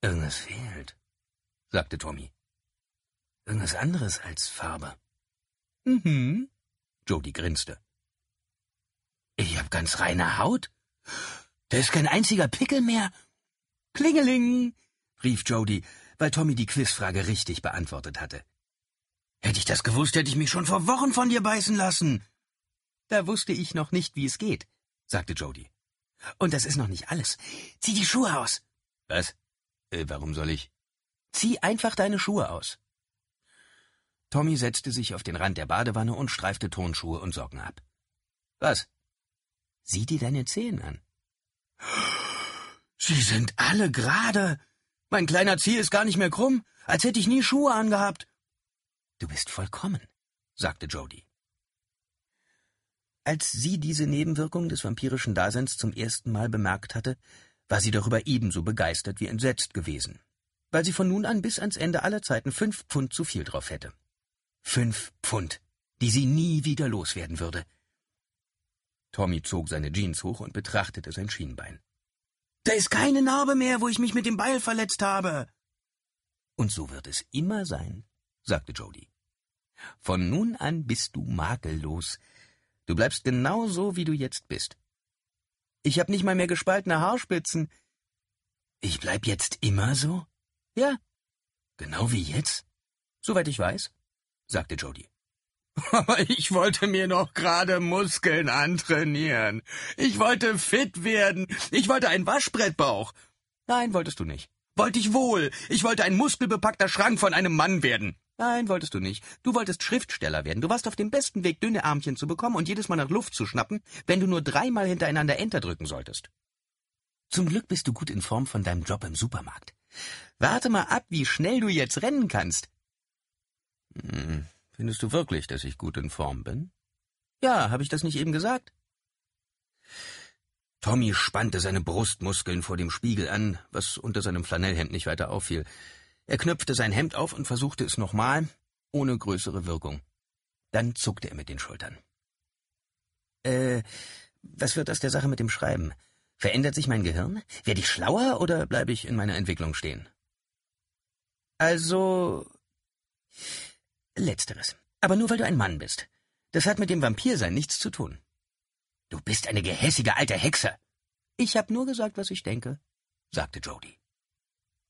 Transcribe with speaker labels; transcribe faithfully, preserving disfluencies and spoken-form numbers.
Speaker 1: Irgendwas fehlt, sagte Tommy. Irgendwas anderes als Farbe. Mhm, Jody grinste. Ich hab ganz reine Haut. Da ist kein einziger Pickel mehr. Klingeling, rief Jody, weil Tommy die Quizfrage richtig beantwortet hatte. Hätte ich das gewusst, hätte ich mich schon vor Wochen von dir beißen lassen. Da wusste ich noch nicht, wie es geht, sagte Jody. Und das ist noch nicht alles. Zieh die Schuhe aus. Was? Äh, warum soll ich? Zieh einfach deine Schuhe aus. Tommy setzte sich auf den Rand der Badewanne und streifte Turnschuhe und Socken ab. Was? Sieh dir deine Zehen an. Sie sind alle gerade. Mein kleiner Zeh ist gar nicht mehr krumm, als hätte ich nie Schuhe angehabt. Du bist vollkommen, sagte Jody. Als sie diese Nebenwirkung des vampirischen Daseins zum ersten Mal bemerkt hatte, war sie darüber ebenso begeistert wie entsetzt gewesen, weil sie von nun an bis ans Ende aller Zeiten fünf Pfund zu viel drauf hätte. Fünf Pfund, die sie nie wieder loswerden würde. Tommy zog seine Jeans hoch und betrachtete sein Schienbein. »Da ist keine Narbe mehr, wo ich mich mit dem Beil verletzt habe.« »Und so wird es immer sein«, sagte Jody. »Von nun an bist du makellos. Du bleibst genau so, wie du jetzt bist. Ich habe nicht mal mehr gespaltene Haarspitzen. Ich bleib jetzt immer so? Ja, genau wie jetzt, soweit ich weiß«, sagte Jody. »Aber ich wollte mir noch gerade Muskeln antrainieren. Ich wollte fit werden. Ich wollte einen Waschbrettbauch.« »Nein, wolltest du nicht.« »Wollte ich wohl. Ich wollte ein muskelbepackter Schrank von einem Mann werden.« »Nein, wolltest du nicht. Du wolltest Schriftsteller werden. Du warst auf dem besten Weg, dünne Ärmchen zu bekommen und jedes Mal nach Luft zu schnappen, wenn du nur dreimal hintereinander Enter drücken solltest. Zum Glück bist du gut in Form von deinem Job im Supermarkt. Warte mal ab, wie schnell du jetzt rennen kannst.« »Hm, findest du wirklich, dass ich gut in Form bin?« »Ja, habe ich das nicht eben gesagt?« Tommy spannte seine Brustmuskeln vor dem Spiegel an, was unter seinem Flanellhemd nicht weiter auffiel. Er knöpfte sein Hemd auf und versuchte es nochmal, ohne größere Wirkung. Dann zuckte er mit den Schultern. »Äh, was wird aus der Sache mit dem Schreiben? Verändert sich mein Gehirn? Werde ich schlauer oder bleibe ich in meiner Entwicklung stehen?« »Also, letzteres. Aber nur, weil du ein Mann bist. Das hat mit dem Vampirsein nichts zu tun.« »Du bist eine gehässige alte Hexe.« »Ich habe nur gesagt, was ich denke«, sagte Jody.